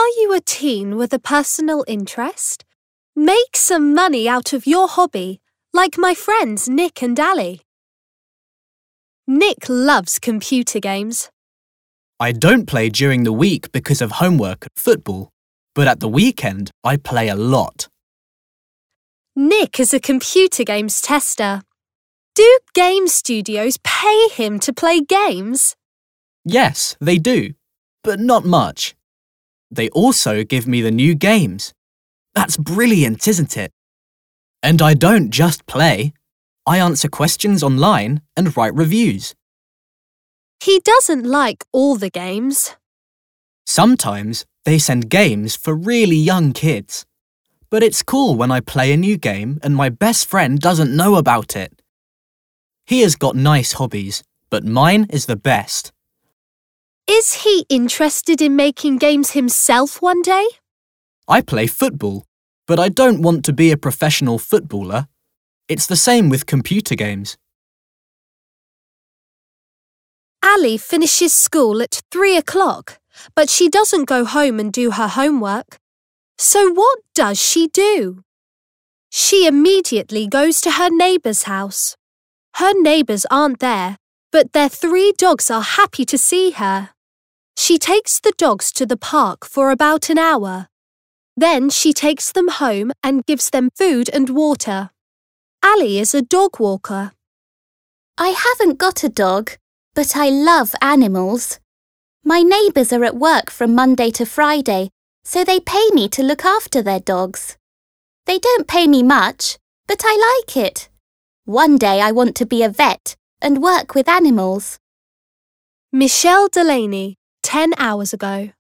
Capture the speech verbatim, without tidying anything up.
Are you a teen with a personal interest? Make some money out of your hobby, like my friends Nick and Ali. Nick loves computer games. I don't play during the week because of homework and football, but at the weekend I play a lot. Nick is a computer games tester. Do game studios pay him to play games? Yes, they do, but not much. They also give me the new games. That's brilliant, isn't it? And I don't just play. I answer questions online and write reviews. He doesn't like all the games. Sometimes they send games for really young kids. But it's cool when I play a new game and my best friend doesn't know about it. He has got nice hobbies, but mine is the best. Is he interested in making games himself one day? I play football, but I don't want to be a professional footballer. It's the same with computer games. Ali finishes school at three o'clock, but she doesn't go home and do her homework. So what does she do? She immediately goes to her neighbour's house. Her neighbours aren't there, but their three dogs are happy to see her. She takes the dogs to the park for about an hour. Then she takes them home and gives them food and water. Ali is a dog walker. I haven't got a dog, but I love animals. My neighbours are at work from Monday to Friday, so they pay me to look after their dogs. They don't pay me much, but I like it. One day I want to be a vet and work with animals. Michelle Delaney, ten hours ago.